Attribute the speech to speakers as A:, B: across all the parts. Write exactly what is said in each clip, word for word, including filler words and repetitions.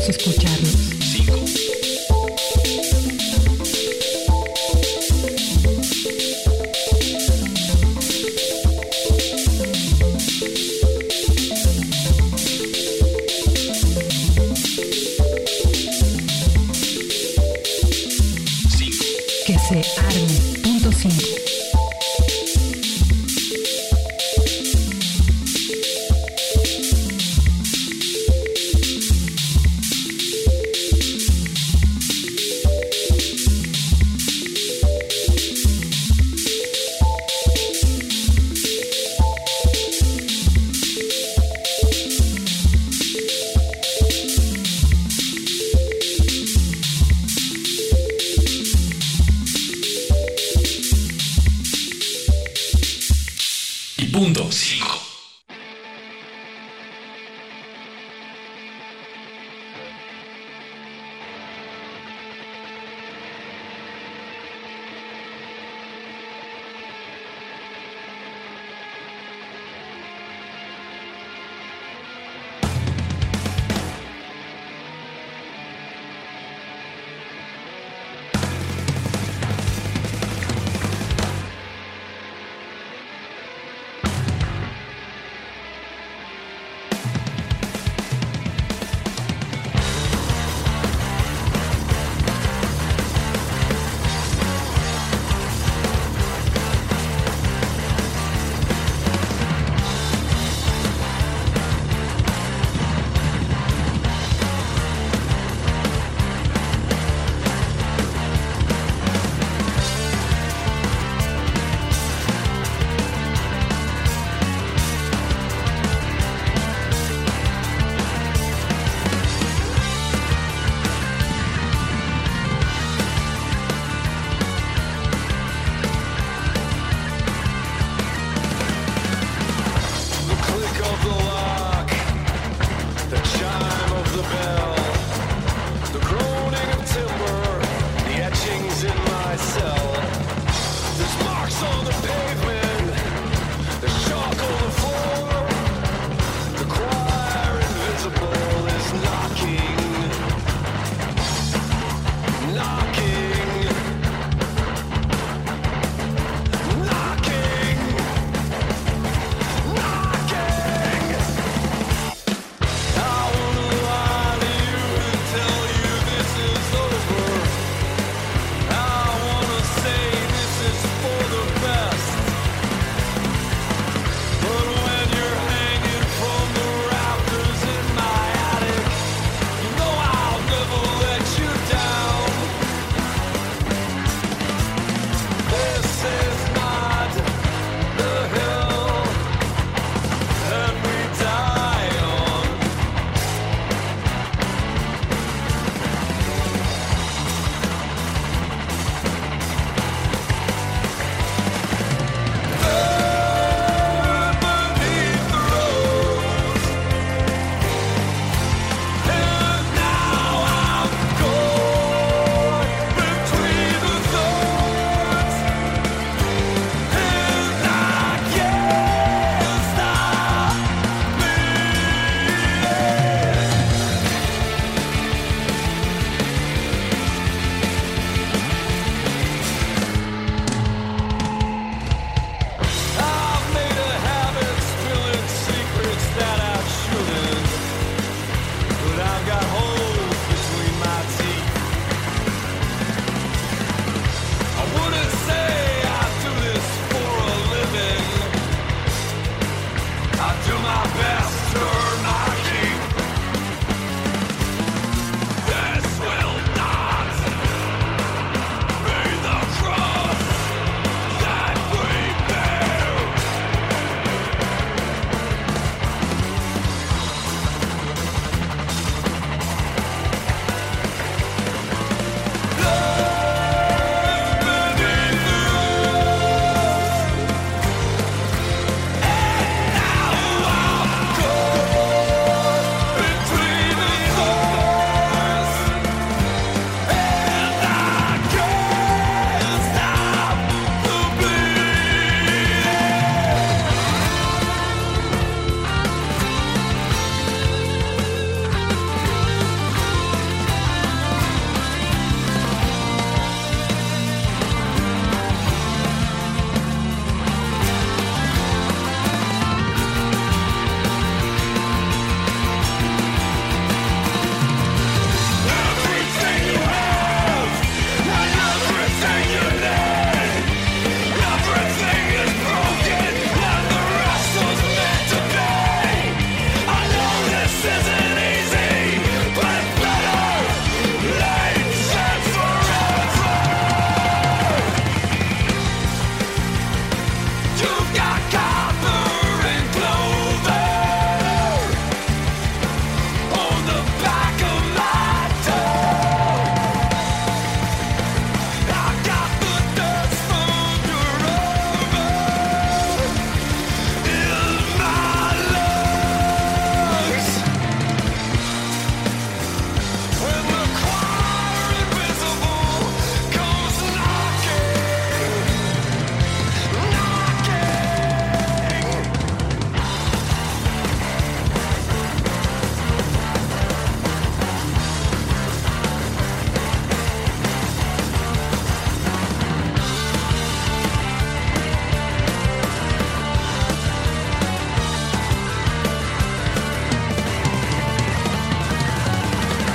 A: Queremos escucharlos.
B: Cinco.
A: Que se arme. Punto cinco.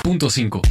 B: punto cinco.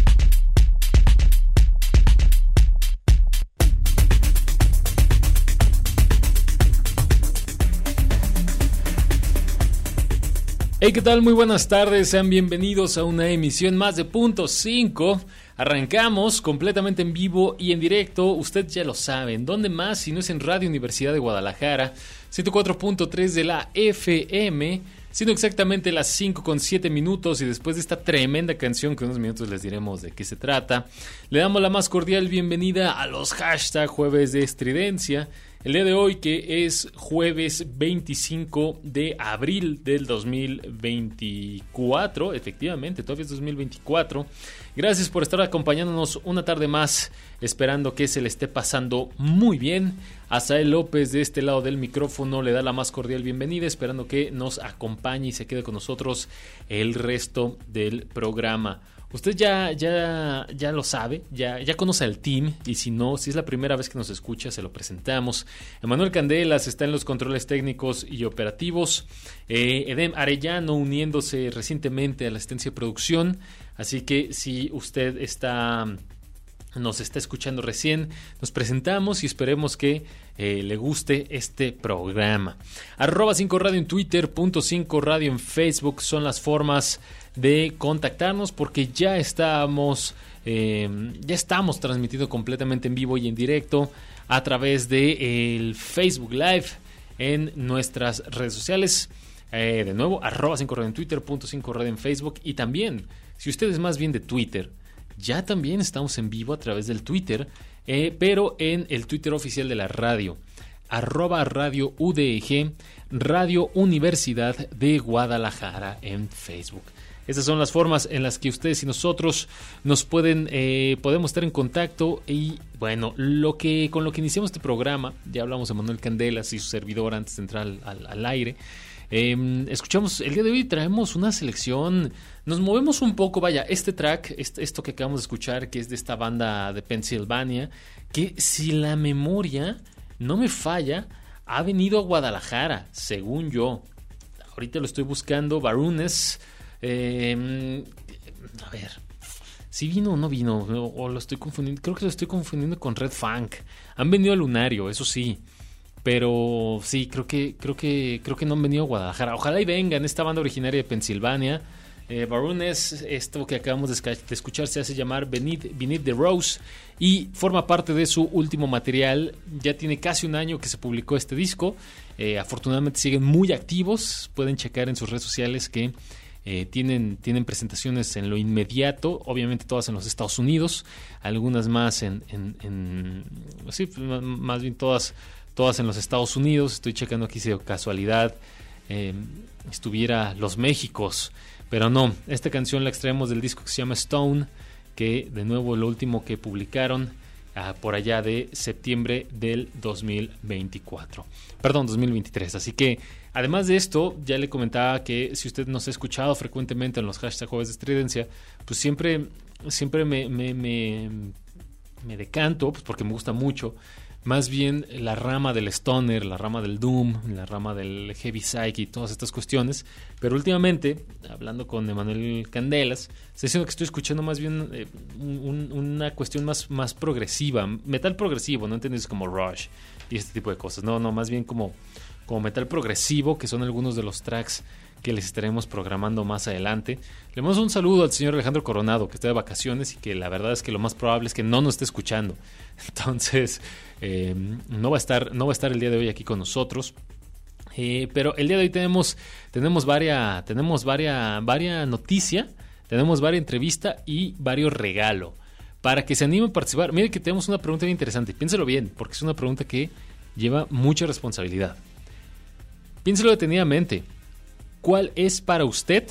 B: Hey, ¿qué tal? Muy buenas tardes, sean bienvenidos a una emisión más de Punto cinco. Arrancamos completamente en vivo y en directo, usted ya lo sabe, ¿dónde más si no es en Radio Universidad de Guadalajara, ciento cuatro punto tres de la F M, siendo exactamente las cinco con siete minutos, y después de esta tremenda canción que en unos minutos les diremos de qué se trata, le damos la más cordial bienvenida a los hashtag Jueves de Estridencia. El día de hoy, que es jueves veinticinco de abril del dos mil veinticuatro, efectivamente, todavía es dos mil veinticuatro. Gracias por estar acompañándonos una tarde más, esperando que se le esté pasando muy bien. Azael López, de este lado del micrófono, le da la más cordial bienvenida, esperando que nos acompañe y se quede con nosotros el resto del programa. Usted ya, ya, ya lo sabe, ya, ya conoce al team, y si no, si es la primera vez que nos escucha, se lo presentamos. Emanuel Candelas está en los controles técnicos y operativos. Eh, Edem Arellano uniéndose recientemente a la asistencia de producción. Así que si usted está... nos está escuchando recién, nos presentamos y esperemos que eh, le guste este programa. Arroba cinco radio en Twitter, punto cinco radio en Facebook son las formas de contactarnos, porque ya estamos eh, ya estamos transmitiendo completamente en vivo y en directo a través de el Facebook Live en nuestras redes sociales. Eh, de nuevo, arroba cinco radio en Twitter, punto cinco radio en Facebook, y también, si usted es más bien de Twitter, ya también estamos en vivo a través del Twitter, eh, pero en el Twitter oficial de la radio, arroba radio U D G, Radio Universidad de Guadalajara en Facebook. Estas son las formas en las que ustedes y nosotros nos pueden, eh, podemos estar en contacto. Y bueno, lo que con lo que iniciamos este programa, ya hablamos de Manuel Candelas y su servidor antes de entrar al, al, al aire. Eh, escuchamos, el día de hoy traemos una selección, nos movemos un poco, vaya, este track, este, esto que acabamos de escuchar, que es de esta banda de Pensilvania, que si la memoria no me falla, ha venido a Guadalajara, según yo. Ahorita lo estoy buscando, Barunes, eh, a ver, si vino o no vino, o, o lo estoy confundiendo, creo que lo estoy confundiendo con Red Funk. Han venido al Lunario, eso sí. Pero sí, creo que creo que creo que no han venido a Guadalajara. Ojalá y vengan. Esta banda originaria de Pensilvania, eh, Barunes, esto que acabamos de, esca- de escuchar se hace llamar Beneath, Beneath the Rose, y forma parte de su último material. Ya tiene casi un año que se publicó este disco. Eh, afortunadamente siguen muy activos. Pueden checar en sus redes sociales que eh, tienen, tienen presentaciones en lo inmediato, obviamente todas en los Estados Unidos, algunas más en, en, en sí, más bien todas Todas en los Estados Unidos. Estoy checando aquí si de casualidad eh, estuviera Los Méxicos, pero no. Esta canción la extraemos del disco que se llama Stone, que de nuevo lo último que publicaron uh, por allá de septiembre del dos mil veinticuatro. Perdón, dos mil veintitrés. Así que, además de esto, ya le comentaba que si usted nos ha escuchado frecuentemente en los hashtag Jueves de Estridencia, pues siempre, siempre me, me, me, me decanto, pues porque me gusta mucho, más bien la rama del stoner, la rama del doom, la rama del heavy psyche y todas estas cuestiones. Pero últimamente, hablando con Emanuel Candelas, estoy diciendo que estoy escuchando más bien eh, un, una cuestión más, más progresiva, metal progresivo, no entiendes, como Rush y este tipo de cosas. No, no, más bien como, como metal progresivo, que son algunos de los tracks que les estaremos programando más adelante. Le mando un saludo al señor Alejandro Coronado, que está de vacaciones y que la verdad es que lo más probable es que no nos esté escuchando. Entonces, eh, no va a estar, no va a estar el día de hoy aquí con nosotros. Eh, pero el día de hoy tenemos, tenemos varias, tenemos varias, varias noticia, tenemos varias entrevista y varios regalo para que se anime a participar. Mire que tenemos una pregunta bien interesante. Piénselo bien, porque es una pregunta que lleva mucha responsabilidad. Piénselo detenidamente. ¿Cuál es para usted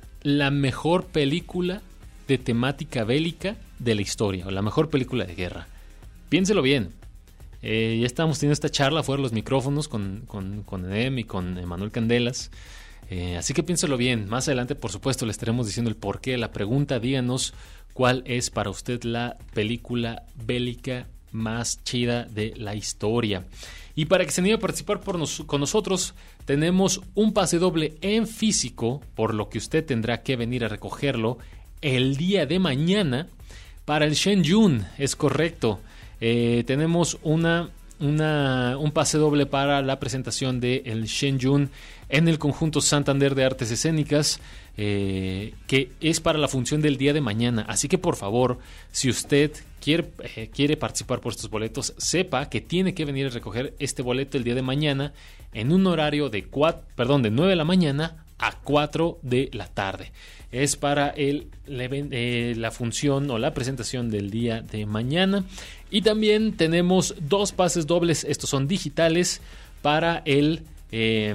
B: la mejor película de temática bélica de la historia, o la mejor película de guerra? Piénselo bien. Eh, ya estamos teniendo esta charla fuera de los micrófonos con, con, con Edem y con Emanuel Candelas. Eh, así que piénselo bien. Más adelante, por supuesto, le estaremos diciendo el porqué de la pregunta. Díganos cuál es para usted la película bélica más chida de la historia. Y para que se anime a participar por nos, con nosotros, tenemos un pase doble en físico, por lo que usted tendrá que venir a recogerlo el día de mañana para el Shenyun, es correcto. Eh, tenemos una, una, un pase doble para la presentación del Shenyun en el conjunto Santander de Artes Escénicas, eh, que es para la función del día de mañana. Así que por favor, si usted quiere, eh, quiere participar por estos boletos, sepa que tiene que venir a recoger este boleto el día de mañana en un horario de, cuatro, perdón, de nueve de la mañana a cuatro de la tarde. Es para el, eh, la función o la presentación del día de mañana. Y también tenemos dos pases dobles, estos son digitales, para el... Eh,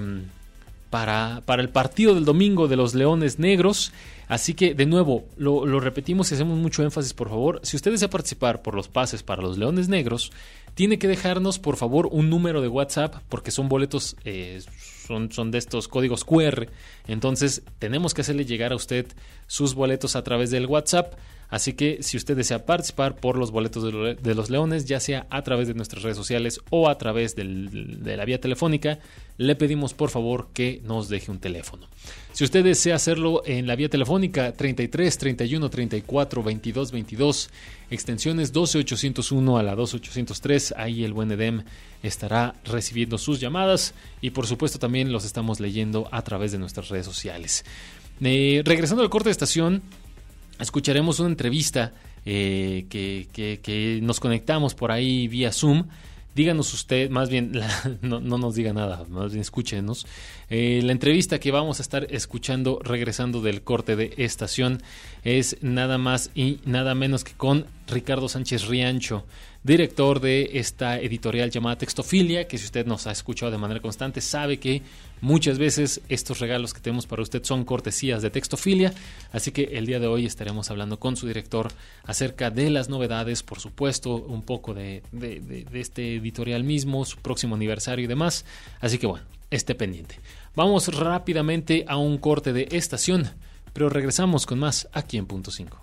B: Para, para el partido del domingo de los Leones Negros. Así que, de nuevo, lo, lo repetimos y hacemos mucho énfasis, por favor. Si usted desea participar por los pases para los Leones Negros, tiene que dejarnos, por favor, un número de WhatsApp, porque son boletos, eh, son, son de estos códigos cu erre. Entonces, tenemos que hacerle llegar a usted sus boletos a través del WhatsApp. Así que si usted desea participar por los boletos de, de los Leones, ya sea a través de nuestras redes sociales o a través del, de la vía telefónica, le pedimos por favor que nos deje un teléfono. Si usted desea hacerlo en la vía telefónica, treinta y tres, treinta y uno, treinta y cuatro, veintidós, veintidós, extensiones doce ochocientos uno a la doce ochocientos tres, ahí el buen Edem estará recibiendo sus llamadas y por supuesto también los estamos leyendo a través de nuestras redes sociales. Eh, regresando al corte de estación, escucharemos una entrevista eh, que, que, que nos conectamos por ahí vía Zoom. Díganos usted, más bien, la, no, no nos diga nada, más bien escúchenos. Eh, la entrevista que vamos a estar escuchando regresando del corte de estación es nada más y nada menos que con Ricardo Sánchez Riancho, director de esta editorial llamada Textofilia, que si usted nos ha escuchado de manera constante sabe que muchas veces estos regalos que tenemos para usted son cortesías de Textofilia, así que el día de hoy estaremos hablando con su director acerca de las novedades, por supuesto, un poco de, de, de, de este editorial mismo, su próximo aniversario y demás, así que bueno, esté pendiente. Vamos rápidamente a un corte de estación, pero regresamos con más aquí en Punto cinco.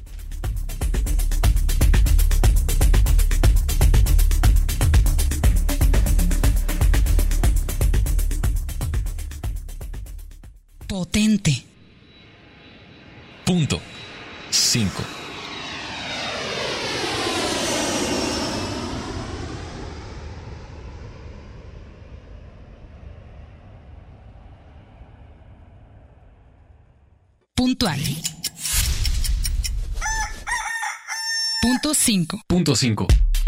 A: Potente.
C: Punto cinco.
A: Puntual. Punto cinco.
B: Punto cinco.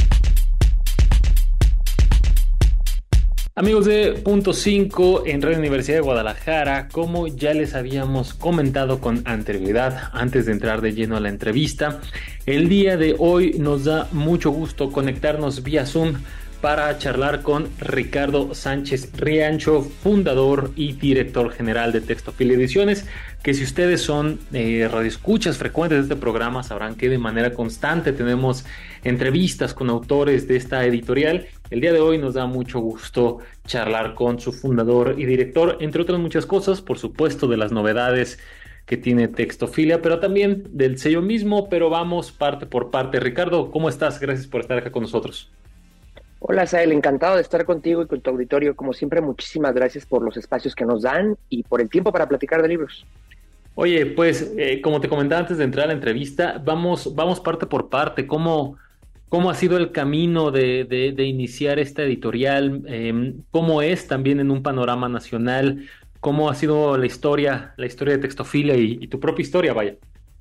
B: Amigos de Punto cinco en Radio Universidad de Guadalajara, como ya les habíamos comentado con anterioridad, antes de entrar de lleno a la entrevista, el día de hoy nos da mucho gusto conectarnos vía Zoom para charlar con Ricardo Sánchez Riancho, fundador y director general de Textofilia Ediciones, que si ustedes son eh, radioescuchas frecuentes de este programa sabrán que de manera constante tenemos entrevistas con autores de esta editorial. El día de hoy nos da mucho gusto charlar con su fundador y director, entre otras muchas cosas, por supuesto de las novedades que tiene Textofilia, pero también del sello mismo, pero vamos parte por parte. Ricardo, ¿cómo estás? Gracias por estar acá con nosotros.
D: Hola, Sael, encantado de estar contigo y con tu auditorio. Como siempre, muchísimas gracias por los espacios que nos dan y por el tiempo para platicar de libros.
B: Oye, pues, eh, como te comentaba antes de entrar a la entrevista, vamos, vamos parte por parte. ¿Cómo, cómo ha sido el camino de, de, de iniciar esta editorial? Eh, ¿Cómo es también en un panorama nacional? ¿Cómo ha sido la historia, la historia de Textofilia y, y tu propia historia, vaya?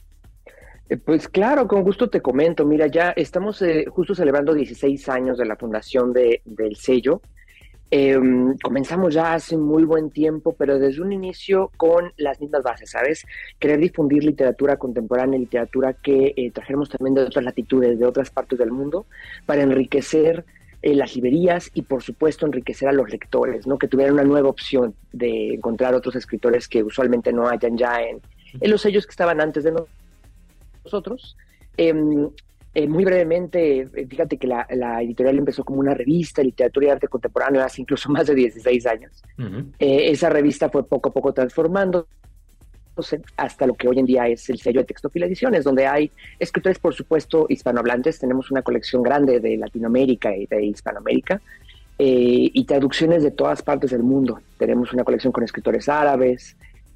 D: Pues claro, con gusto te comento. Mira, ya estamos eh, justo celebrando dieciséis años de la fundación de, del sello. Eh, comenzamos ya hace muy buen tiempo, pero desde un inicio con las mismas bases, ¿sabes? Querer difundir literatura contemporánea, literatura que eh, trajéramos también de otras latitudes, de otras partes del mundo, para enriquecer eh, las librerías y, por supuesto, enriquecer a los lectores, ¿no? Que tuvieran una nueva opción de encontrar otros escritores que usualmente no hayan ya en, en los sellos que estaban antes de nosotros. nosotros. Eh, eh, muy brevemente, fíjate que la, la editorial empezó como una revista de literatura y arte contemporáneo hace incluso más de dieciséis años. Uh-huh. Eh, esa revista fue poco a poco transformándose hasta lo que hoy en día es el sello de Textofilia Ediciones, donde hay escritores, por supuesto, hispanohablantes. Tenemos una colección grande de Latinoamérica y de Hispanoamérica eh, y traducciones de todas partes del mundo. Tenemos una colección con escritores árabes,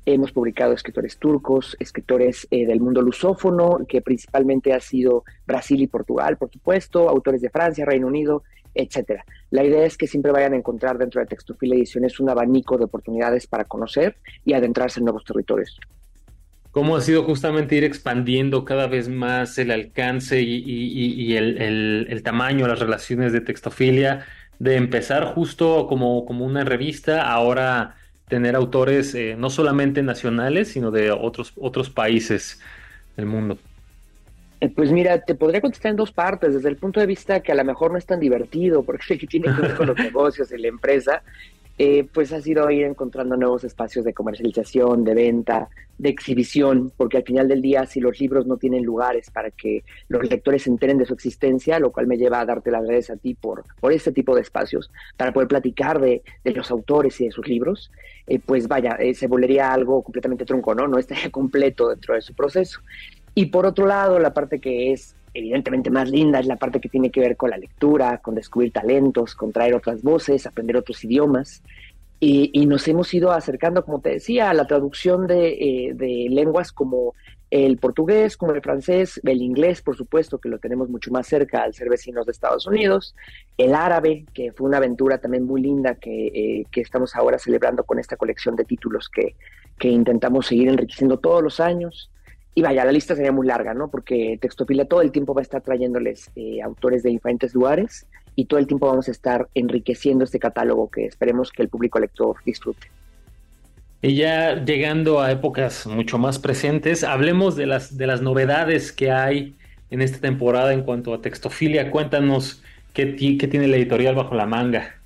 D: Hemos publicado escritores turcos, escritores eh, del mundo lusófono, que principalmente ha sido Brasil y Portugal, por supuesto, autores de Francia, Reino Unido, etcétera. La idea es que siempre vayan a encontrar dentro de Textofilia Ediciones un abanico de oportunidades para conocer y adentrarse en nuevos territorios.
B: ¿Cómo ha sido justamente ir expandiendo cada vez más el alcance y, y, y el, el, el tamaño, las relaciones de Textofilia, de empezar justo como, como una revista, ahora tener autores eh, no solamente nacionales, sino de otros, otros países del mundo?
D: Eh, Pues mira, te podría contestar en dos partes, desde el punto de vista que a lo mejor no es tan divertido, porque tiene que ver con los negocios y la empresa, eh, pues ha sido ir encontrando nuevos espacios de comercialización, de venta, de exhibición, porque al final del día, si los libros no tienen lugares para que los lectores se enteren de su existencia, lo cual me lleva a darte las gracias a ti por, por este tipo de espacios, para poder platicar de, de los autores y de sus libros, eh, pues vaya, eh, se volvería algo completamente trunco, ¿no? No estaría completo dentro de su proceso. Y por otro lado, la parte que es evidentemente más linda es la parte que tiene que ver con la lectura, con descubrir talentos, con traer otras voces, aprender otros idiomas. Y, y nos hemos ido acercando, como te decía, a la traducción de, eh, de lenguas como el portugués, como el francés, el inglés, por supuesto, que lo tenemos mucho más cerca al ser vecinos de Estados Unidos, el árabe, que fue una aventura también muy linda que, eh, que estamos ahora celebrando con esta colección de títulos que, que intentamos seguir enriqueciendo todos los años. Y vaya, la lista sería muy larga, ¿no? Porque Textofilia todo el tiempo va a estar trayéndoles eh, autores de diferentes lugares y todo el tiempo vamos a estar enriqueciendo este catálogo que esperemos que el público lector disfrute.
B: Y ya llegando a épocas mucho más presentes, hablemos de las, de las novedades que hay en esta temporada en cuanto a Textofilia. Cuéntanos qué, ti- qué tiene la editorial bajo la manga.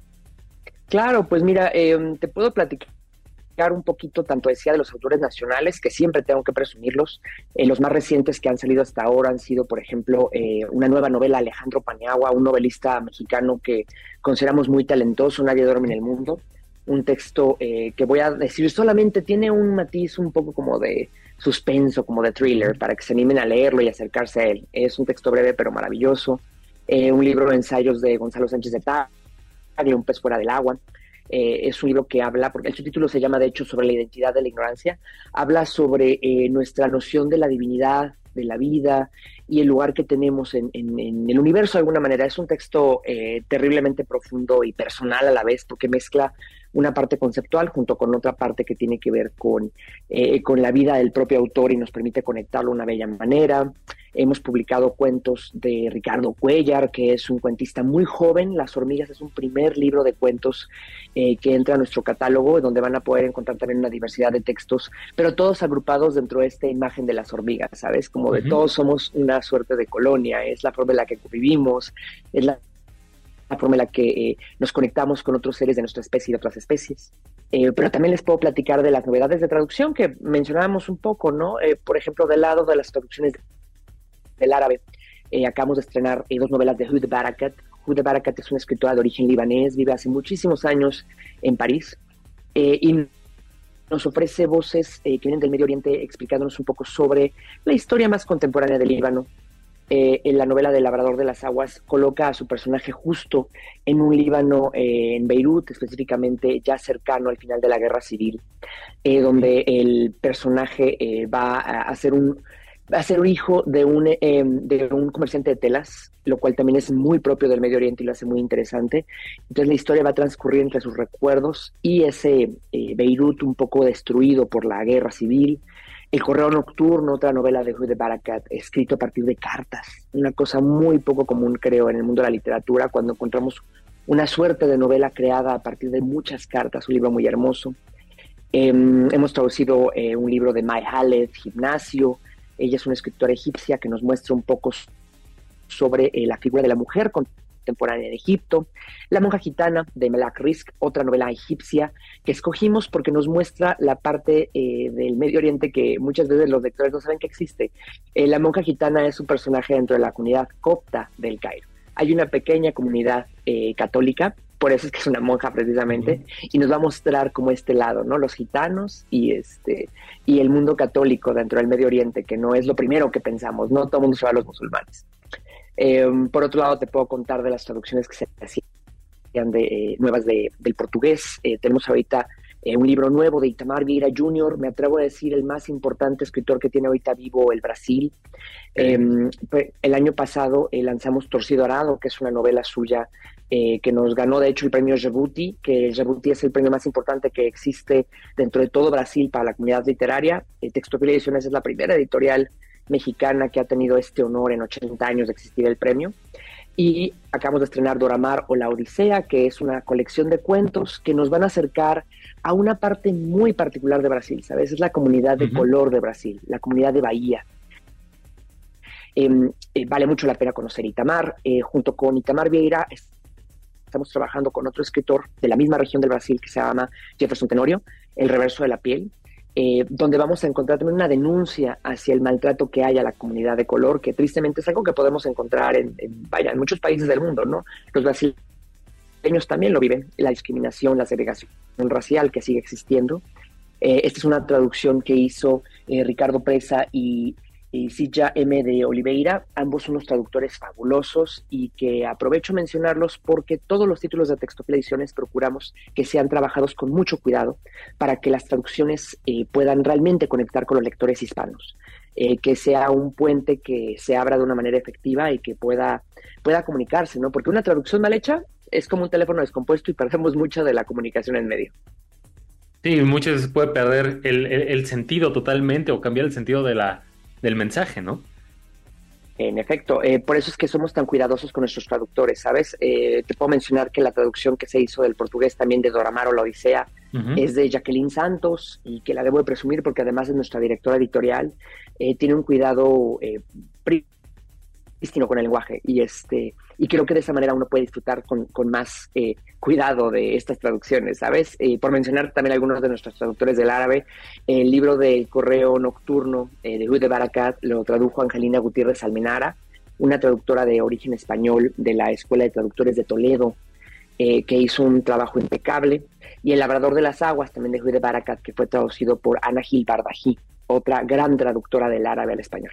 D: Claro, pues mira, eh, te puedo platicar un poquito, tanto decía, de los autores nacionales, que siempre tengo que presumirlos. Eh, los más recientes que han salido hasta ahora han sido, por ejemplo, eh, una nueva novela, Alejandro Paniagua, un novelista mexicano que consideramos muy talentoso, Nadie duerme en el mundo. Un texto eh, que voy a decir solamente tiene un matiz un poco como de suspenso, como de thriller, para que se animen a leerlo y acercarse a él. Es un texto breve pero maravilloso. Eh, un libro de ensayos de Gonzalo Sánchez de Tagle, Un pez fuera del agua. Eh, es un libro que habla, porque el subtítulo se llama de hecho sobre la identidad de la ignorancia, habla sobre eh, nuestra noción de la divinidad, de la vida y el lugar que tenemos en, en, en el universo de alguna manera. Es un texto eh, terriblemente profundo y personal a la vez, porque mezcla una parte conceptual junto con otra parte que tiene que ver con, eh, con la vida del propio autor y nos permite conectarlo de una bella manera. Hemos publicado cuentos de Ricardo Cuellar, que es un cuentista muy joven. Las hormigas es un primer libro de cuentos eh, que entra a nuestro catálogo, donde van a poder encontrar también una diversidad de textos, pero todos agrupados dentro de esta imagen de las hormigas, ¿sabes? Como de uh-huh. Todos somos una suerte de colonia, es la forma en la que vivimos, es la la forma en la que eh, nos conectamos con otros seres de nuestra especie y de otras especies. Eh, pero también les puedo platicar de las novedades de traducción que mencionábamos un poco, ¿no? Eh, por ejemplo, del lado de las traducciones del árabe, eh, acabamos de estrenar eh, dos novelas de Huda Barakat. Huda Barakat es una escritora de origen libanés, vive hace muchísimos años en París, eh, y nos ofrece voces eh, que vienen del Medio Oriente explicándonos un poco sobre la historia más contemporánea del Líbano. Eh, en la novela del Labrador de las Aguas coloca a su personaje justo en un Líbano, eh, en Beirut, específicamente ya cercano al final de la guerra civil, eh, donde el personaje eh, va a ser un va a ser un hijo de un, eh, de un comerciante de telas, lo cual también es muy propio del Medio Oriente y lo hace muy interesante. Entonces la historia va a transcurrir entre sus recuerdos y ese eh, Beirut un poco destruido por la guerra civil. El correo nocturno, otra novela de Huda Barakat, escrito a partir de cartas, una cosa muy poco común, creo, en el mundo de la literatura, cuando encontramos una suerte de novela creada a partir de muchas cartas, un libro muy hermoso. Eh, hemos traducido eh, un libro de Mai Haled, Gimnasio. Ella es una escritora egipcia que nos muestra un poco sobre eh, la figura de la mujer contemporánea en Egipto. La monja gitana, de Melak Rizk, otra novela egipcia que escogimos porque nos muestra la parte eh, del Medio Oriente que muchas veces los lectores no saben que existe. Eh, la monja gitana es un personaje dentro de la comunidad copta del Cairo. Hay una pequeña comunidad eh, católica, por eso es que es una monja precisamente, uh-huh. y nos va a mostrar como este lado, ¿no? Los gitanos y este y el mundo católico dentro del Medio Oriente, que no es lo primero que pensamos, no todo el mundo se va a los musulmanes. Eh, por otro lado, te puedo contar de las traducciones que se hacían de, eh, nuevas de, del portugués. Eh, tenemos ahorita eh, un libro nuevo de Itamar Vieira junior, me atrevo a decir el más importante escritor que tiene ahorita vivo el Brasil. Eh, el año pasado eh, lanzamos Torcido Arado, que es una novela suya eh, que nos ganó de hecho el premio Jabuti, que el Jabuti es el premio más importante que existe dentro de todo Brasil para la comunidad literaria. Eh, Textofilia Ediciones es la primera editorial mexicana que ha tenido este honor en ochenta años de existir el premio. Y acabamos de estrenar Doramar o La Odisea, que es una colección de cuentos que nos van a acercar a una parte muy particular de Brasil, ¿sabes? Es la comunidad de uh-huh. color de Brasil, la comunidad de Bahía. Eh, eh, vale mucho la pena conocer Itamar. Eh, junto con Itamar Vieira estamos trabajando con otro escritor de la misma región del Brasil que se llama Jefferson Tenorio, El Reverso de la Piel, eh, donde vamos a encontrar también una denuncia hacia el maltrato que hay a la comunidad de color, que tristemente es algo que podemos encontrar en, en, vaya, en muchos países del mundo, ¿no? Los brasileños también lo viven, la discriminación, la segregación racial que sigue existiendo. Eh, esta es una traducción que hizo eh, Ricardo Presa y y Silla M. de Oliveira, ambos unos traductores fabulosos y que aprovecho mencionarlos porque todos los títulos de Textofilia Ediciones procuramos que sean trabajados con mucho cuidado para que las traducciones eh, puedan realmente conectar con los lectores hispanos, eh, que sea un puente que se abra de una manera efectiva y que pueda, pueda comunicarse, ¿no? Porque una traducción mal hecha es como un teléfono descompuesto y perdemos mucha de la comunicación en medio.
B: Sí, muchas veces puede perder el, el, el sentido totalmente o cambiar el sentido de la del mensaje, ¿no?
D: En efecto, eh, por eso es que somos tan cuidadosos con nuestros traductores, ¿sabes? Eh, te puedo mencionar que la traducción que se hizo del portugués también de Doramar o La Odisea uh-huh. es de Jacqueline Santos y que la debo de presumir porque además es nuestra directora editorial, eh, tiene un cuidado eh, prístino con el lenguaje y este y creo que de esa manera uno puede disfrutar con, con más eh, cuidado de estas traducciones, ¿sabes? Eh, por mencionar también algunos de nuestros traductores del árabe, el libro del Correo Nocturno eh, de Huide Barakat lo tradujo Angelina Gutiérrez Almenara, una traductora de origen español de la Escuela de Traductores de Toledo, eh, que hizo un trabajo impecable, y El Labrador de las Aguas, también de Huide Barakat, que fue traducido por Ana Gil Bardají, otra gran traductora del árabe al español.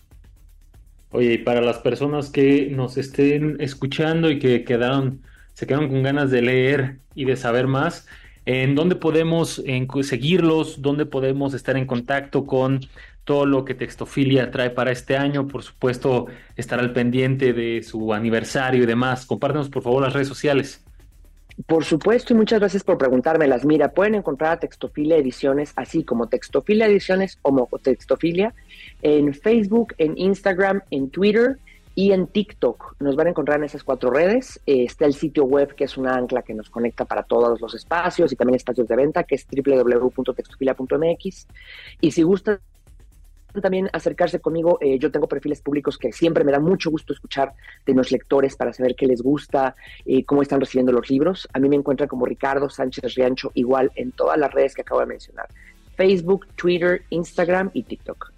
B: Oye, y para las personas que nos estén escuchando y que quedaron, se quedaron con ganas de leer y de saber más, ¿en dónde podemos en, seguirlos? ¿Dónde podemos estar en contacto con todo lo que Textofilia trae para este año? Por supuesto, estar al pendiente de su aniversario y demás. Compártenos, por favor, las redes sociales.
D: Por supuesto, y muchas gracias por preguntármelas. Mira, pueden encontrar a Textofilia Ediciones, así como Textofilia Ediciones o Textofilia, en Facebook, en Instagram, en Twitter y en TikTok. Nos van a encontrar en esas cuatro redes. Eh, está el sitio web, que es una ancla que nos conecta para todos los espacios y también espacios de venta, que es doble u doble u doble u punto textofilia punto m x. Y si gustan también acercarse conmigo, eh, yo tengo perfiles públicos que siempre me da mucho gusto escuchar de los lectores para saber qué les gusta, eh, cómo están recibiendo los libros. A mí me encuentran como Ricardo Sánchez Riancho, igual en todas las redes que acabo de mencionar: Facebook, Twitter, Instagram y TikTok.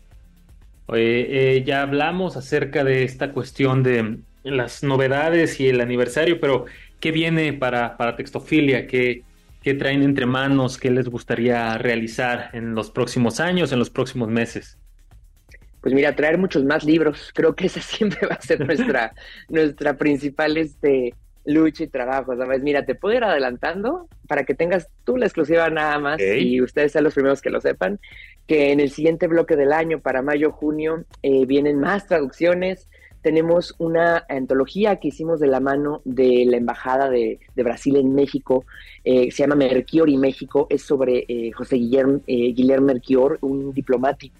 B: Oye, eh, ya hablamos acerca de esta cuestión de las novedades y el aniversario, pero ¿qué viene para, para Textofilia? ¿Qué, ¿Qué traen entre manos? ¿Qué les gustaría realizar en los próximos años, en los próximos meses?
D: Pues mira, traer muchos más libros. Creo que esa siempre va a ser nuestra, nuestra principal este, lucha y trabajo, ¿sabes? Mira, te puedo ir adelantando para que tengas tú la exclusiva nada más, okay, y ustedes sean los primeros que lo sepan, que en el siguiente bloque del año, para mayo-junio, eh, vienen más traducciones. Tenemos una antología que hicimos de la mano de la Embajada de, de Brasil en México, eh, se llama Merchiori México, es sobre eh, José Guillermo, eh, Guillermo Merchior, un diplomático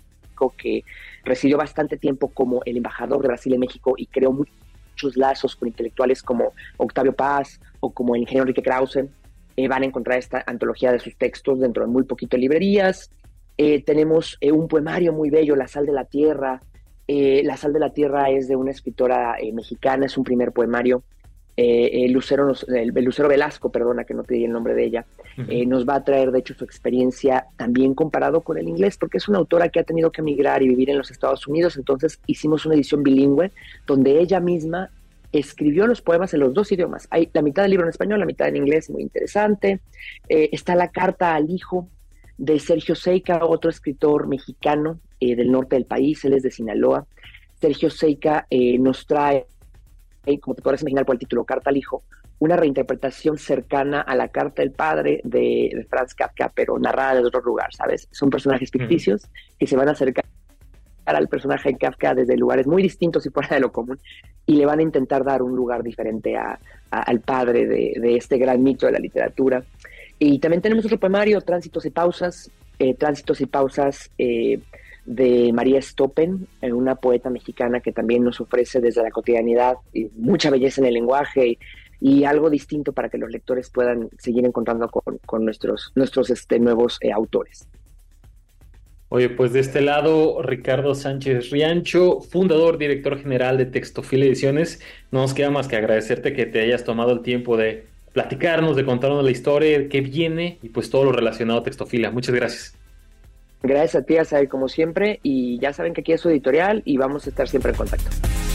D: que residió bastante tiempo como el embajador de Brasil en México y creó muchos lazos con intelectuales como Octavio Paz o como el ingeniero Enrique Krause. Eh, van a encontrar esta antología de sus textos dentro de muy poquito librerías. Eh, tenemos eh, un poemario muy bello, La Sal de la Tierra. Eh, La Sal de la Tierra es de una escritora eh, mexicana, es un primer poemario. Eh, el, Lucero nos, el, el Lucero Velasco, perdona que no te di el nombre de ella, uh-huh. eh, nos va a traer de hecho su experiencia también comparado con el inglés, porque es una autora que ha tenido que emigrar y vivir en los Estados Unidos. Entonces hicimos una edición bilingüe donde ella misma escribió los poemas en los dos idiomas. Hay la mitad del libro en español, la mitad en inglés, muy interesante. Eh, está la carta al hijo de Sergio Seica, otro escritor mexicano eh, del norte del país, él es de Sinaloa. Sergio Seica eh, nos trae, como te podrás imaginar por el título, Carta al Hijo, una reinterpretación cercana a la Carta del Padre de, de Franz Kafka, pero narrada desde otro lugar, ¿sabes? Son personajes ficticios uh-huh. que se van a acercar al personaje de Kafka desde lugares muy distintos y fuera de lo común, y le van a intentar dar un lugar diferente a, a, al padre de, de este gran mito de la literatura. Y también tenemos otro poemario, Tránsitos y Pausas, eh, Tránsitos y Pausas eh, de María Stoppen, eh, una poeta mexicana que también nos ofrece desde la cotidianidad y mucha belleza en el lenguaje y, y algo distinto para que los lectores puedan seguir encontrando con, con nuestros, nuestros este, nuevos eh, autores.
B: Oye, pues de este lado, Ricardo Sánchez Riancho, fundador, director general de Textofilia Ediciones. No nos queda más que agradecerte que te hayas tomado el tiempo de platicarnos, de contarnos la historia, qué viene y pues todo lo relacionado a Textofilia. Muchas gracias.
D: Gracias a ti, Asael, como siempre, y ya saben que aquí es su editorial y vamos a estar siempre en contacto.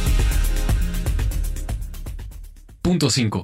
A: Punto cinco.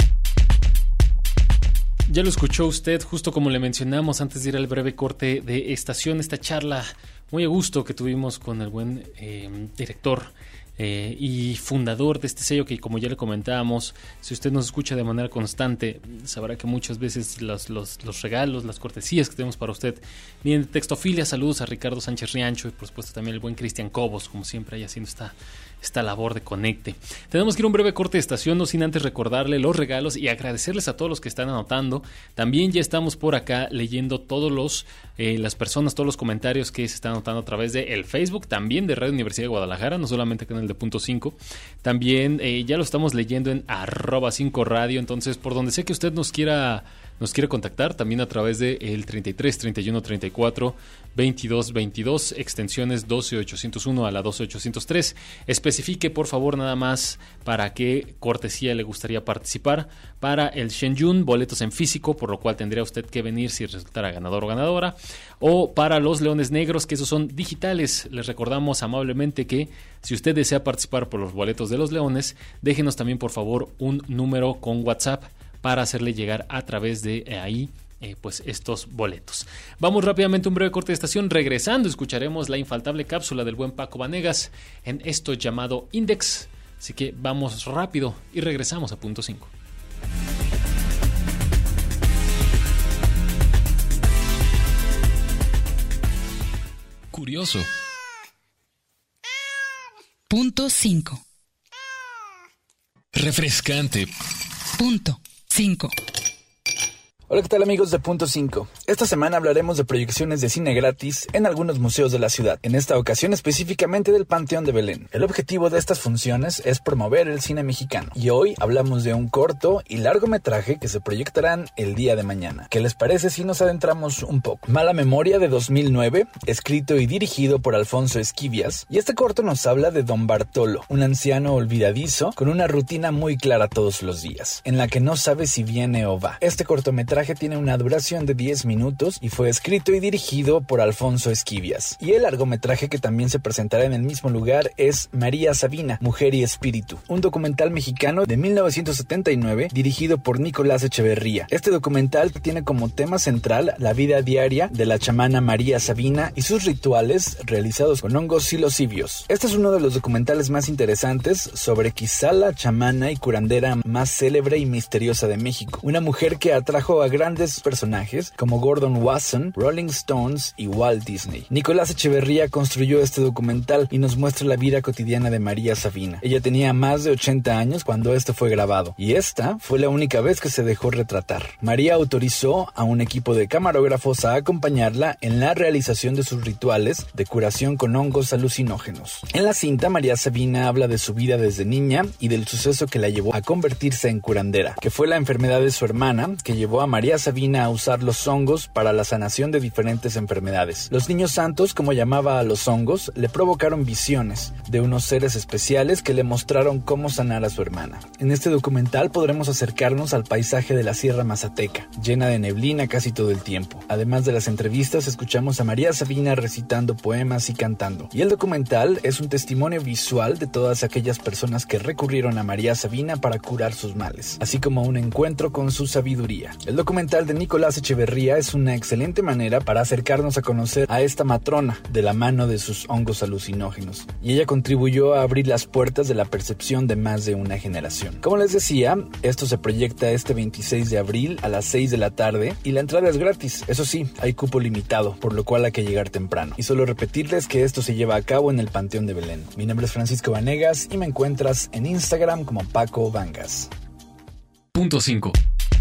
B: Ya lo escuchó usted, justo como le mencionamos antes de ir al breve corte de estación, esta charla muy a gusto que tuvimos con el buen eh, director eh, y fundador de este sello que, como ya le comentábamos, si usted nos escucha de manera constante, sabrá que muchas veces los, los, los regalos, las cortesías que tenemos para usted vienen de Textofilia. Saludos a Ricardo Sánchez Riancho y por supuesto también el buen Cristian Cobos, como siempre ahí haciendo esta esta labor de conecte. Tenemos que ir a un breve corte de estación, no sin antes recordarle los regalos y agradecerles a todos los que están anotando. También ya estamos por acá leyendo todos los eh, las personas, todos los comentarios que se están anotando a través de el Facebook, también de Radio Universidad de Guadalajara, no solamente acá en el de Punto cinco. También eh, ya lo estamos leyendo en arroba cinco radio, entonces por donde sé que usted nos quiera nos quiere contactar, también a través de el treinta y tres, treinta y uno, treinta y cuatro, veintidós, veintidós, extensiones doce ochocientos uno a la doce ochocientos tres. Especifique por favor nada más para qué cortesía le gustaría participar. Para el Shenyun, boletos en físico, por lo cual tendría usted que venir si resultara ganador o ganadora. O para los Leones Negros, que esos son digitales. Les recordamos amablemente que si usted desea participar por los boletos de los Leones, déjenos también por favor un número con WhatsApp para hacerle llegar a través de ahí eh, pues estos boletos. Vamos rápidamente a un breve corte de estación. Regresando escucharemos la infaltable cápsula del buen Paco Vanegas en esto llamado Index. Así que vamos rápido y regresamos a Punto cinco.
A: Curioso. Punto cinco. Refrescante. Punto cinco.
C: Hola, ¿qué tal amigos de Punto cinco? Esta semana hablaremos de proyecciones de cine gratis en algunos museos de la ciudad, en esta ocasión específicamente del Panteón de Belén. El objetivo de estas funciones es promover el cine mexicano, y hoy hablamos de un corto y largometraje que se proyectarán el día de mañana. ¿Qué les parece si nos adentramos un poco? Mala Memoria de dos mil nueve, escrito y dirigido por Alfonso Esquivias, y este corto nos habla de Don Bartolo, un anciano olvidadizo con una rutina muy clara todos los días, en la que no sabe si viene o va. Este cortometraje tiene una duración de diez minutos y fue escrito y dirigido por Alfonso Esquivias. Y el largometraje que también se presentará en el mismo lugar es María Sabina, Mujer y Espíritu, un documental mexicano de mil novecientos setenta y nueve dirigido por Nicolás Echeverría. Este documental tiene como tema central la vida diaria de la chamana María Sabina y sus rituales realizados con hongos psilocibios. Este es uno de los documentales más interesantes sobre quizá la chamana y curandera más célebre y misteriosa de México, una mujer que atrajo a grandes personajes como Gordon Wasson, Rolling Stones y Walt Disney. Nicolás Echeverría construyó este documental y nos muestra la vida cotidiana de María Sabina. Ella tenía más de ochenta años cuando esto fue grabado, y esta fue la única vez que se dejó retratar. María autorizó a un equipo de camarógrafos a acompañarla en la realización de sus rituales de curación con hongos alucinógenos. En la cinta, María Sabina habla de su vida desde niña y del suceso que la llevó a convertirse en curandera, que fue la enfermedad de su hermana, que llevó a María Sabina a usar los hongos para la sanación de diferentes enfermedades. Los niños santos, como llamaba a los hongos, le provocaron visiones de unos seres especiales que le mostraron cómo sanar a su hermana. En este documental podremos acercarnos al paisaje de la Sierra Mazateca, llena de neblina casi todo el tiempo. Además de las entrevistas, escuchamos a María Sabina recitando poemas y cantando. Y el documental es un testimonio visual de todas aquellas personas que recurrieron a María Sabina para curar sus males, así como un encuentro con su sabiduría. El documental de Nicolás Echeverría es una excelente manera para acercarnos a conocer a esta matrona de la mano de sus hongos alucinógenos. Y ella contribuyó a abrir las puertas de la percepción de más de una generación. Como les decía, esto se proyecta este veintiséis de abril a las seis de la tarde y la entrada es gratis. Eso sí, hay cupo limitado, por lo cual hay que llegar temprano. Y solo repetirles que esto se lleva a cabo en el Panteón de Belén. Mi nombre es Francisco Vanegas y me encuentras en Instagram como Paco Vangas.
A: Punto cinco.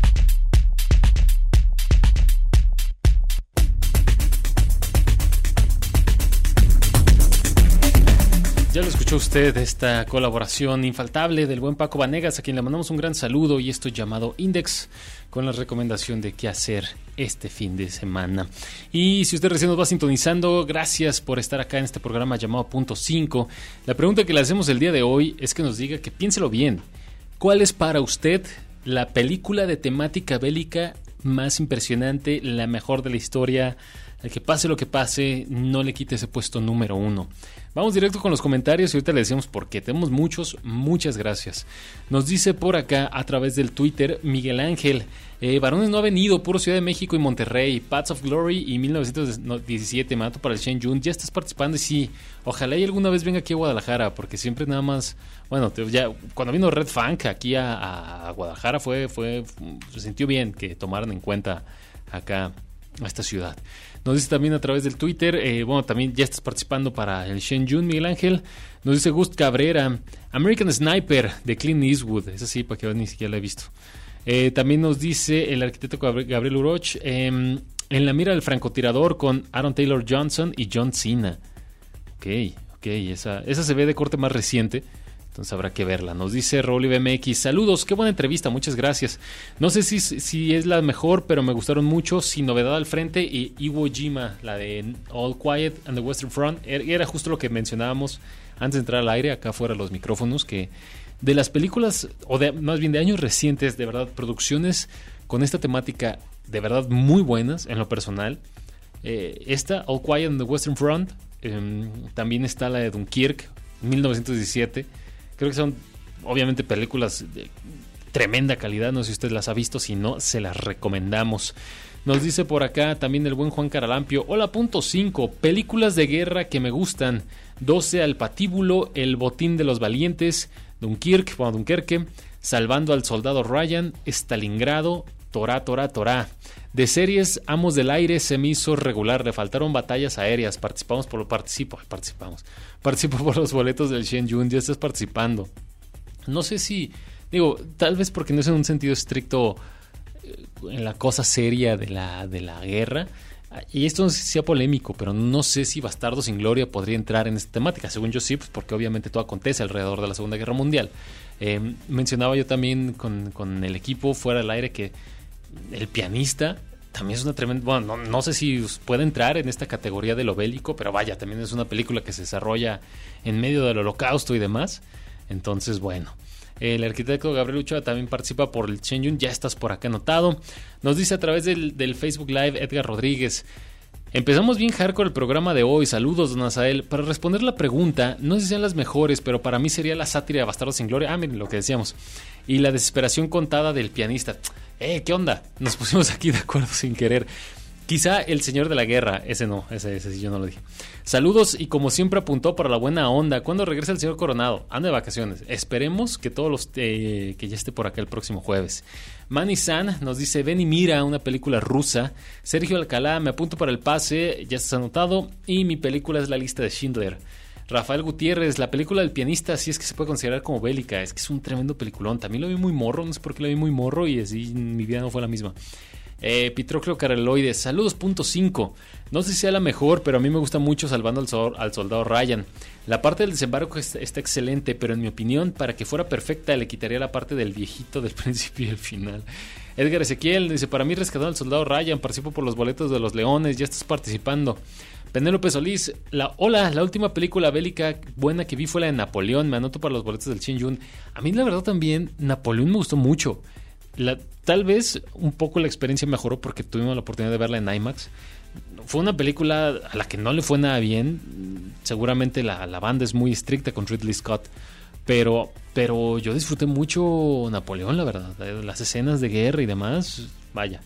B: Ya lo escuchó usted, esta colaboración infaltable del buen Paco Vanegas, a quien le mandamos un gran saludo, y esto llamado Index, con la recomendación de qué hacer este fin de semana. Y si usted recién nos va sintonizando, gracias por estar acá en este programa llamado Punto cinco. La pregunta que le hacemos el día de hoy es que nos diga, que piénselo bien, ¿cuál es para usted la película de temática bélica más impresionante, la mejor de la historia? El que pase lo que pase, no le quite ese puesto número uno. Vamos directo con los comentarios y ahorita le decimos por qué. Tenemos muchos, muchas gracias. Nos dice por acá a través del Twitter Miguel Ángel, eh, varones no ha venido, puro Ciudad de México y Monterrey, Paths of Glory y mil novecientos diecisiete, Mato para el Shen Yun. Ya estás participando y sí, ojalá y alguna vez venga aquí a Guadalajara, porque siempre nada más, bueno, ya cuando vino Red Funk aquí a, a Guadalajara fue, fue, se sintió bien que tomaran en cuenta acá a esta ciudad. Nos dice también a través del Twitter, eh, bueno, también ya estás participando para el Shen Yun, Miguel Ángel. Nos dice Gust Cabrera, American Sniper de Clint Eastwood. Esa sí, para que ni siquiera la he visto. Eh, también nos dice el arquitecto Gabriel Uroch, eh, en la mira del francotirador con Aaron Taylor Johnson y John Cena. Ok, ok, esa, esa se ve de corte más reciente. Entonces habrá que verla. Nos dice Raúl B M X, saludos, qué buena entrevista, muchas gracias. No sé si, si es la mejor, pero me gustaron mucho. Sin Novedad al Frente y Iwo Jima, la de All Quiet on the Western Front. Era justo lo que mencionábamos antes de entrar al aire, acá fuera de los micrófonos, que de las películas, o de, más bien de años recientes, de verdad, producciones con esta temática de verdad muy buenas en lo personal. Eh, esta, All Quiet on the Western Front, eh, también está la de Dunkirk, mil novecientos diecisiete. Creo que son, obviamente, películas de tremenda calidad. No sé si usted las ha visto. Si no, se las recomendamos. Nos dice por acá también el buen Juan Caralampio. Hola, punto cinco. Películas de guerra que me gustan. doce al Patíbulo, El Botín de los Valientes, Dunkirk, bueno, Dunkerque, Salvando al Soldado Ryan, Stalingrado, Torá, Torá, Torá. De series, Amos del Aire se me hizo regular. Le faltaron batallas aéreas. Participamos por lo participo. Participamos. Participo por los boletos del Shen Yun. Ya estás participando. No sé si, digo, tal vez porque no es en un sentido estricto eh, en la cosa seria de la, de la guerra. Y esto no sé si sea polémico, pero no sé si Bastardo sin Gloria podría entrar en esta temática. Según yo sí, pues porque obviamente todo acontece alrededor de la Segunda Guerra Mundial. Eh, mencionaba yo también con, con el equipo fuera del aire que El Pianista también es una tremenda... Bueno, no, no sé si puede entrar en esta categoría de lo bélico, pero vaya, también es una película que se desarrolla en medio del Holocausto y demás. Entonces, bueno... El arquitecto Gabriel Ochoa también participa por el Shen Yun. Ya estás por acá anotado. Nos dice a través del, del Facebook Live Edgar Rodríguez: empezamos bien hardcore el programa de hoy. Saludos, don Azael. Para responder la pregunta, no sé si sean las mejores, pero para mí sería la sátira de Bastardo sin Gloria. Ah, miren lo que decíamos. Y la desesperación contada del pianista. Eh, ¿qué onda? Nos pusimos aquí de acuerdo sin querer. Quizá El Señor de la Guerra. Ese no, ese, ese sí yo no lo dije. Saludos, y como siempre apuntó para la buena onda. ¿Cuándo regresa el señor Coronado? Anda de vacaciones. Esperemos que todos los eh, que ya esté por acá el próximo jueves. Manny San nos dice: ven y mira una película rusa. Sergio Alcalá, me apunto para el pase. Ya estás anotado. Y mi película es La Lista de Schindler. Rafael Gutiérrez, la película del pianista, sí es que se puede considerar como bélica. Es que es un tremendo peliculón. También lo vi muy morro. No sé por qué lo vi muy morro y así mi vida no fue la misma. Eh, Pitrocleo Careloide, saludos, punto cinco. No sé si sea la mejor, pero a mí me gusta mucho Salvando al, sol, al Soldado Ryan. La parte del desembarco está, está excelente, pero en mi opinión, para que fuera perfecta, le quitaría la parte del viejito del principio y el final. Edgar Ezequiel dice: para mí, Rescatando al Soldado Ryan, participo por los boletos de los Leones. Ya estás participando. Penélope Solís, la, hola, la última película bélica buena que vi fue la de Napoleón. Me anoto para los boletos del Shen Yun. A mí la verdad también Napoleón me gustó mucho. La, tal vez un poco la experiencia mejoró porque tuvimos la oportunidad de verla en IMAX. Fue una película a la que no le fue nada bien. Seguramente la, la banda es muy estricta con Ridley Scott, pero, pero yo disfruté mucho Napoleón, la verdad. Las escenas de guerra y demás, vaya,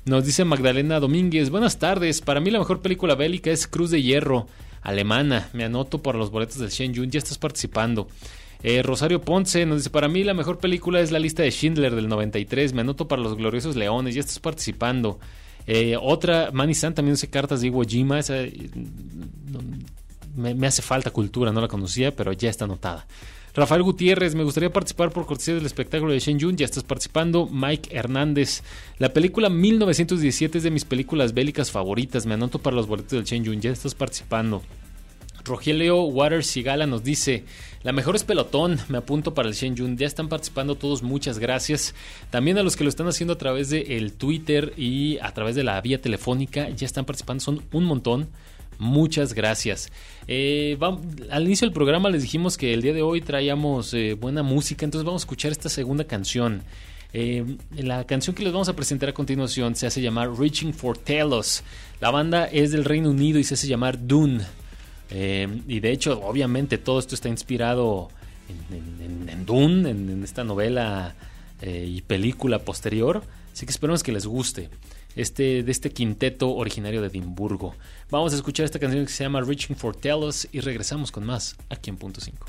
B: Nos dice Magdalena Domínguez, buenas tardes, para mí la mejor película bélica es Cruz de Hierro, alemana, me anoto por los boletos del Shenyun, ya estás participando. Eh, Rosario Ponce nos dice, para mí la mejor película es La lista de Schindler del noventa y tres, me anoto para Los gloriosos leones, ya estás participando. Eh, otra, Manny San también hace cartas de Iwo Jima, esa, no, me, me hace falta cultura, no la conocía, pero ya está anotada. Rafael Gutiérrez, me gustaría participar por cortesía del espectáculo de Shenyun, ya estás participando. Mike Hernández, la película mil novecientos diecisiete es de mis películas bélicas favoritas, me anoto para los boletos del Shenyun, ya estás participando. Rogelio Waters Sigala nos dice, la mejor es Pelotón, me apunto para el Shenyun, ya están participando todos, muchas gracias. También a los que lo están haciendo a través de el Twitter y a través de la vía telefónica, ya están participando, son un montón. Muchas gracias. Eh, vamos, al inicio del programa les dijimos que el día de hoy traíamos eh, buena música, entonces vamos a escuchar esta segunda canción. Eh, la canción que les vamos a presentar a continuación se hace llamar Reaching for Telos. La banda es del Reino Unido y se hace llamar Dune. Eh, y de hecho, obviamente, todo esto está inspirado en, en, en Dune, en, en esta novela eh, y película posterior. Así que esperemos que les guste. Este, de este quinteto originario de Edimburgo. Vamos a escuchar esta canción que se llama Reaching for Telos y regresamos con más aquí en Punto cinco.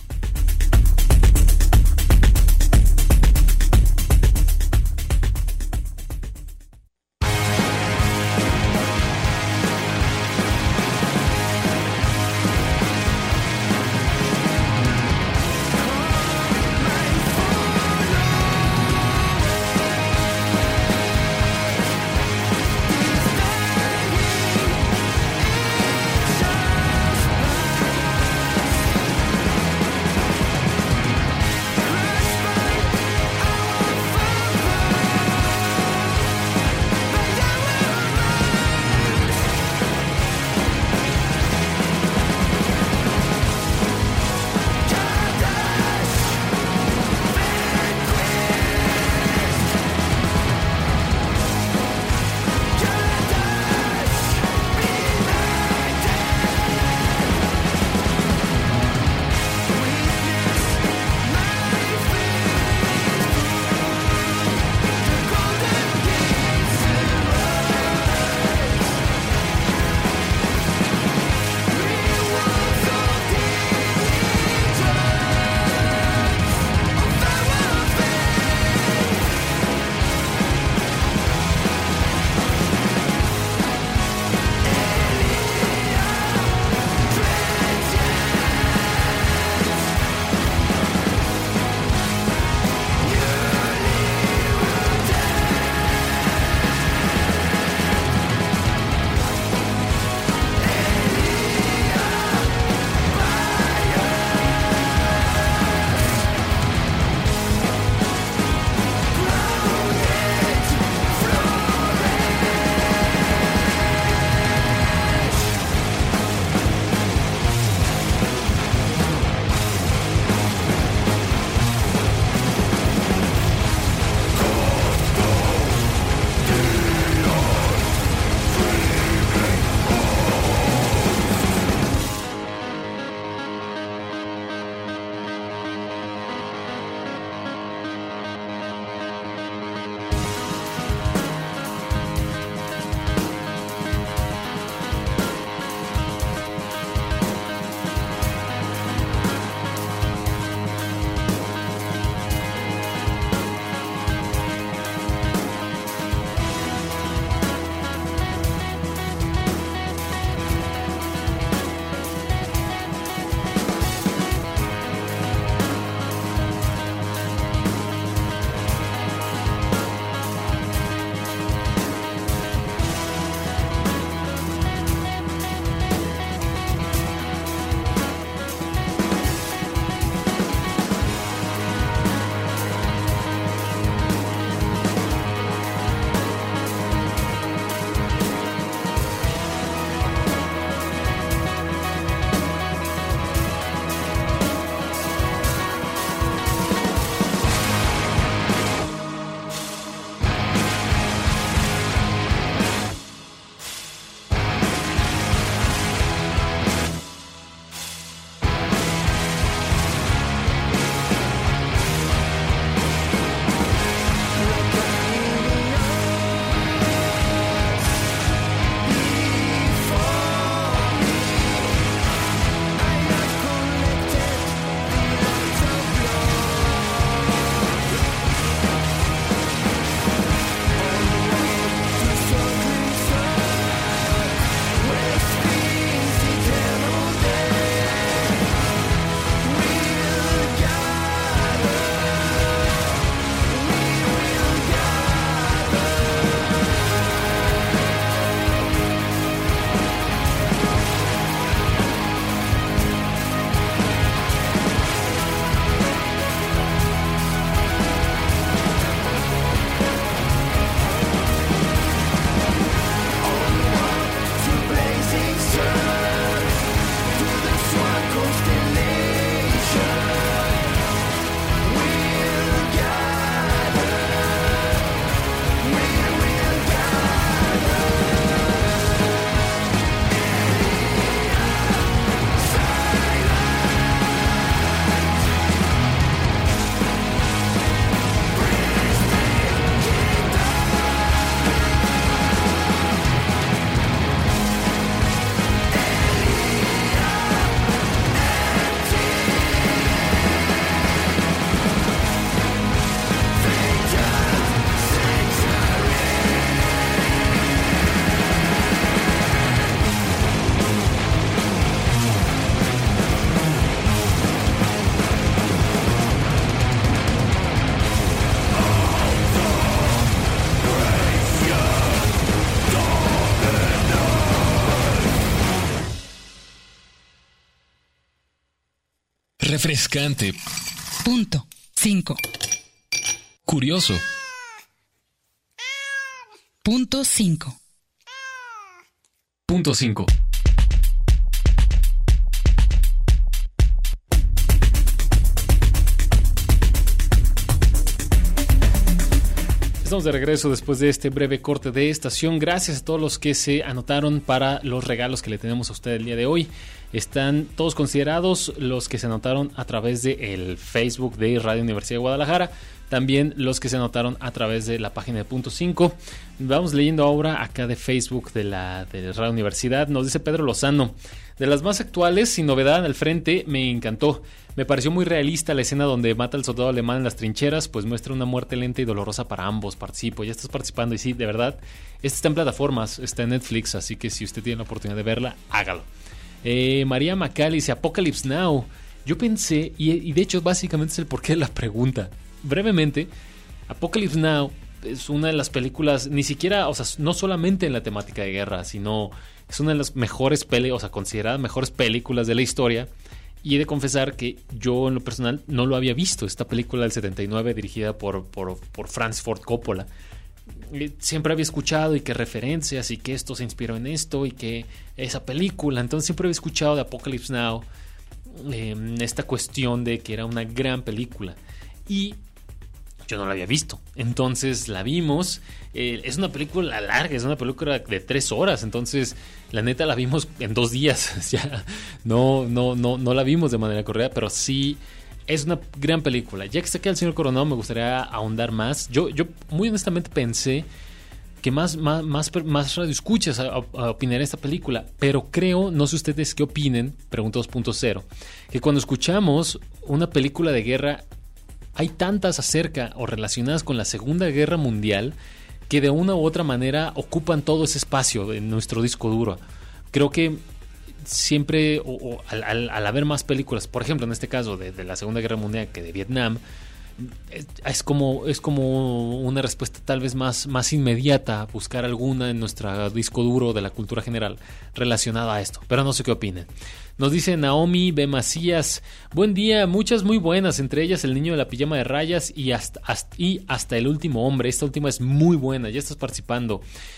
E: Just
A: Refrescante.
E: Punto cinco.
A: Curioso.
E: Punto cinco.
A: Punto cinco.
B: Estamos de regreso después de este breve corte de estación. Gracias a todos los que se anotaron para los regalos que le tenemos a usted el día de hoy. Están todos considerados los que se anotaron a través del Facebook de Radio Universidad de Guadalajara. También los que se anotaron a través de la página de Punto cinco. Vamos leyendo ahora acá de Facebook de la de Radio Universidad. Nos dice Pedro Lozano: de las más actuales, sin novedad al frente, me encantó. Me pareció muy realista la escena donde mata al soldado alemán en las trincheras, pues muestra una muerte lenta y dolorosa para ambos. Participo, ya estás participando y sí, de verdad, esta está en plataformas, está en Netflix, así que si usted tiene la oportunidad de verla, hágalo. Eh, María Macal dice Apocalypse Now. Yo pensé, y, y de hecho básicamente es el porqué de la pregunta. Brevemente, Apocalypse Now es una de las películas, ni siquiera, o sea, no solamente en la temática de guerra, sino es una de las mejores películas, o sea, consideradas mejores películas de la historia. Y he de confesar que yo en lo personal no lo había visto. Esta película del setenta y nueve dirigida por, por, por Francis Ford Coppola. Siempre había escuchado y que referencias y que esto se inspiró en esto y que esa película. Entonces siempre había escuchado de Apocalypse Now eh, esta cuestión de que era una gran película. Y yo no la había visto. Entonces la vimos. Eh, es una película larga, es una película de tres horas. Entonces, la neta la vimos en dos días. Ya, no, no, no, no la vimos de manera correcta, pero sí es una gran película. Ya que está aquí el señor Coronado, me gustaría ahondar más. Yo, yo muy honestamente pensé que más, más, más, más radioescuchas a, a, a opinar en esta película, pero creo, no sé ustedes qué opinen, pregunta dos punto cero, que cuando escuchamos una película de guerra, hay tantas acerca o relacionadas con la Segunda Guerra Mundial que de una u otra manera ocupan todo ese espacio en nuestro disco duro. Creo que siempre, o, o, al, al, al haber más películas, por ejemplo en este caso de, de la Segunda Guerra Mundial que de Vietnam, es, es, como, es como una respuesta tal vez más, más inmediata, buscar alguna en nuestro disco duro de la cultura general relacionada a esto, pero no sé qué opinen. Nos dice Naomi B. Macías: buen día, muchas muy buenas, entre ellas El niño de la pijama de rayas y hasta, hasta, y hasta El último hombre. Esta última es muy buena, ya estás participando.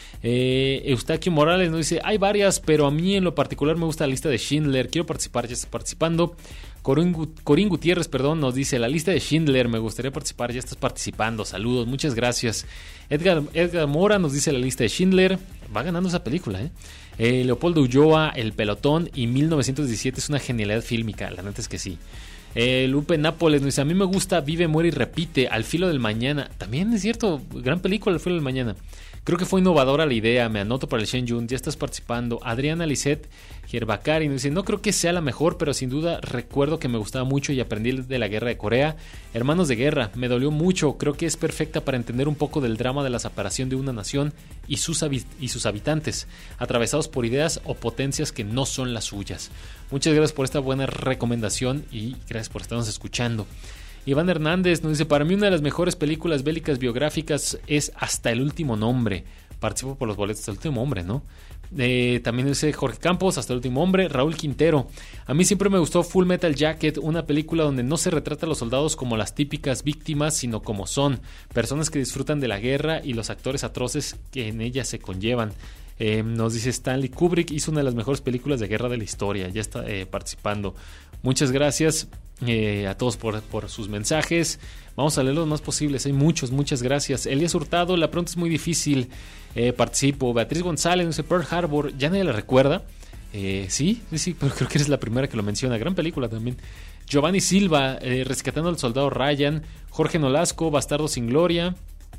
B: eh, Eustaquio Morales nos dice: hay varias, pero a mí en lo particular me gusta La lista de Schindler, quiero participar, ya estás participando. Corín, Corín Gutiérrez, perdón, nos dice: La lista de Schindler, me gustaría participar, ya estás participando, saludos, muchas gracias. Edgar, Edgar Mora nos dice: La lista de Schindler, va ganando esa película, eh Eh, Leopoldo Ulloa, El pelotón y mil novecientos diecisiete es una genialidad fílmica, la neta es que sí. eh, Lupe Nápoles nos dice: a mí me gusta Vive, Muere y Repite, Al filo del mañana. También es cierto, gran película, Al filo del mañana. Creo que fue innovadora la idea, me anoto para el Shenyun, ya estás participando. Adriana Lisette Gerbacari nos dice: no creo que sea la mejor, pero sin duda recuerdo que me gustaba mucho y aprendí de la guerra de Corea. Hermanos de Guerra, me dolió mucho, creo que es perfecta para entender un poco del drama de la separación de una nación y sus, y sus habitantes, atravesados por ideas o potencias que no son las suyas. Muchas gracias por esta buena recomendación y gracias por estarnos escuchando. Iván Hernández nos dice: para mí una de las mejores películas bélicas biográficas es Hasta el último nombre. Participo por los boletos Hasta el último hombre, ¿no? Eh, también dice Jorge Campos: Hasta el último hombre. Raúl Quintero: a mí siempre me gustó Full Metal Jacket, una película donde no se retrata a los soldados como las típicas víctimas, sino como son, personas que disfrutan de la guerra y los actores atroces que en ella se conllevan. Eh, nos dice Stanley Kubrick hizo una de las mejores películas de guerra de la historia, ya está eh, participando. Muchas gracias eh, a todos por, por sus mensajes. Vamos a leer los más posibles, hay muchos, muchas gracias. Elías Hurtado: la pregunta es muy difícil, eh, participo. Beatriz González dice: Pearl Harbor, ya nadie la recuerda. eh, sí, sí, sí, pero creo que eres la primera que lo menciona, gran película también. Giovanni Silva: eh, Rescatando al soldado Ryan. Jorge Nolasco: Bastardo sin gloria.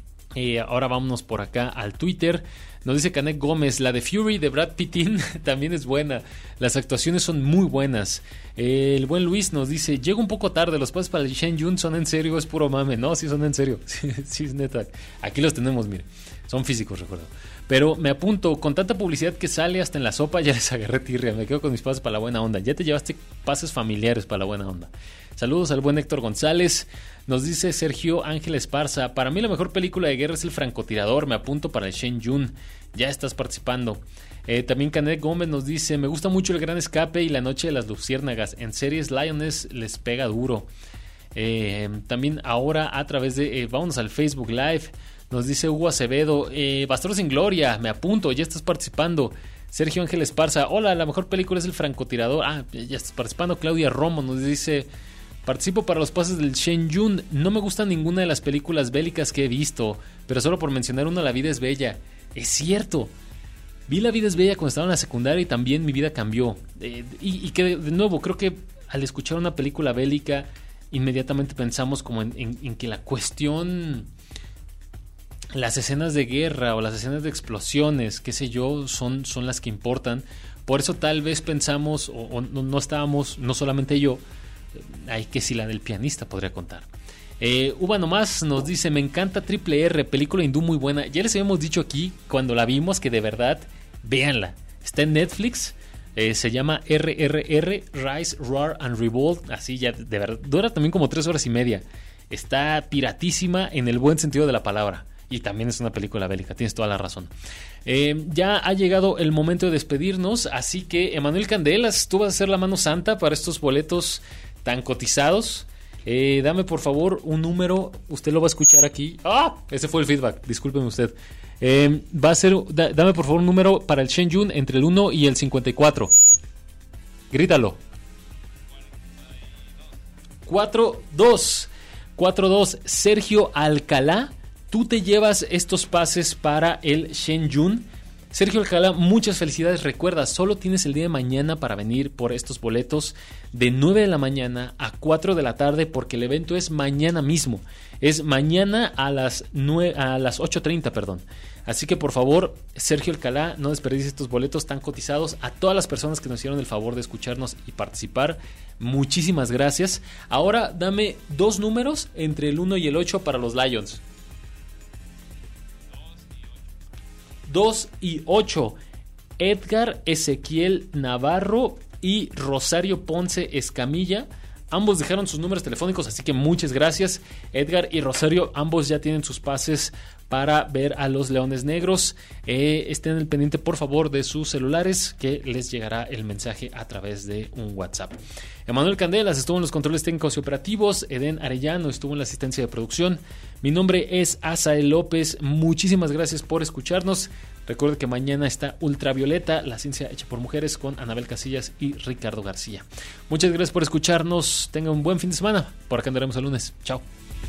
B: Eh, ahora vámonos por acá al Twitter. Nos dice Canek Gómez: la de Fury de Brad Pitt también es buena. Las actuaciones son muy buenas. Eh, el buen Luis nos dice: llego un poco tarde, los pases para el Shenyun son en serio, es puro mame. No, sí son en serio. Sí, sí, es neta. Aquí los tenemos, mire. Son físicos, recuerdo. Pero me apunto, con tanta publicidad que sale hasta en la sopa, ya les agarré tirria. Me quedo con mis pases para la buena onda. Ya te llevaste pases familiares para la buena onda. Saludos al buen Héctor González. Nos dice Sergio Ángel Esparza: para mí la mejor película de guerra es El francotirador, me apunto para el Shenyun. Ya estás participando. Eh, también Canet Gómez nos dice, me gusta mucho El Gran Escape y La Noche de las Luciérnagas. En series Lioness les pega duro. Eh, también ahora a través de, eh, vámonos al Facebook Live, nos dice Hugo Acevedo, eh, Bastardos sin Gloria, me apunto, ya estás participando. Sergio Ángel Esparza, hola, la mejor película es El Francotirador. Ah, ya estás participando. Claudia Romo nos dice, participo para los pases del Shen Yun. No me gusta ninguna de las películas bélicas que he visto, pero solo por mencionar una, La vida es bella. Es cierto, vi La vida es bella cuando estaba en la secundaria y también mi vida cambió. Eh, y, y que de nuevo, creo que al escuchar una película bélica, inmediatamente pensamos como en, en, en que la cuestión, las escenas de guerra o las escenas de explosiones, qué sé yo, son, son las que importan. Por eso tal vez pensamos, o, o no, no estábamos, no solamente yo, hay que si la del pianista podría contar. Eh, Uva Nomás nos dice, me encanta Triple R, película hindú muy buena. Ya les habíamos dicho aquí cuando la vimos que de verdad, véanla. Está en Netflix, eh, se llama R R R, Rise, Roar and Revolt. Así ya, de verdad, dura también como tres horas y media. Está piratísima en el buen sentido de la palabra. Y también es una película bélica, tienes toda la razón. Eh, ya ha llegado el momento de despedirnos, así que Emanuel Candelas, tú vas a ser la mano santa para estos boletos tan cotizados. Eh, dame por favor un número, usted lo va a escuchar aquí. ¡Ah! Ese fue el feedback, discúlpeme usted. Eh, va a ser, da, dame por favor un número para el Shen Yun entre el uno y el cincuenta y cuatro. Grítalo. cuatro dos. cuatro dos. Sergio Alcalá. Tú te llevas estos pases para el Shen Yun. Sergio Alcalá, muchas felicidades. Recuerda, solo tienes el día de mañana para venir por estos boletos de nueve de la mañana a cuatro de la tarde, porque el evento es mañana mismo. Es mañana a las, nueve, a las ocho treinta, perdón. Así que por favor, Sergio Alcalá, no desperdicies estos boletos tan cotizados. A todas las personas que nos hicieron el favor de escucharnos y participar, muchísimas gracias. Ahora dame dos números entre el uno y el ocho para los Lions. dos y ocho. Edgar Ezequiel Navarro y Rosario Ponce Escamilla. Ambos dejaron sus números telefónicos, así que muchas gracias. Edgar y Rosario, ambos ya tienen sus pases para ver a los Leones Negros. Eh, estén al pendiente, por favor, de sus celulares, que les llegará el mensaje a través de un WhatsApp. Emanuel Candelas estuvo en los controles técnicos y operativos. Eden Arellano estuvo en la asistencia de producción. Mi nombre es Asael López. Muchísimas gracias por escucharnos. Recuerden que mañana está Ultravioleta, la ciencia hecha por mujeres, con Anabel Casillas y Ricardo García. Muchas gracias por escucharnos. Tengan un buen fin de semana. Por acá andaremos el lunes. Chao.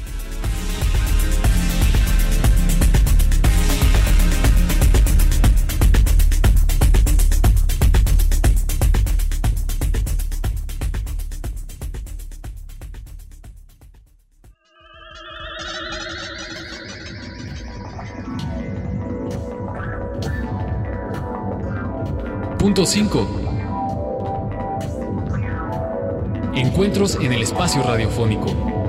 A: Punto cinco. Encuentros en el espacio radiofónico.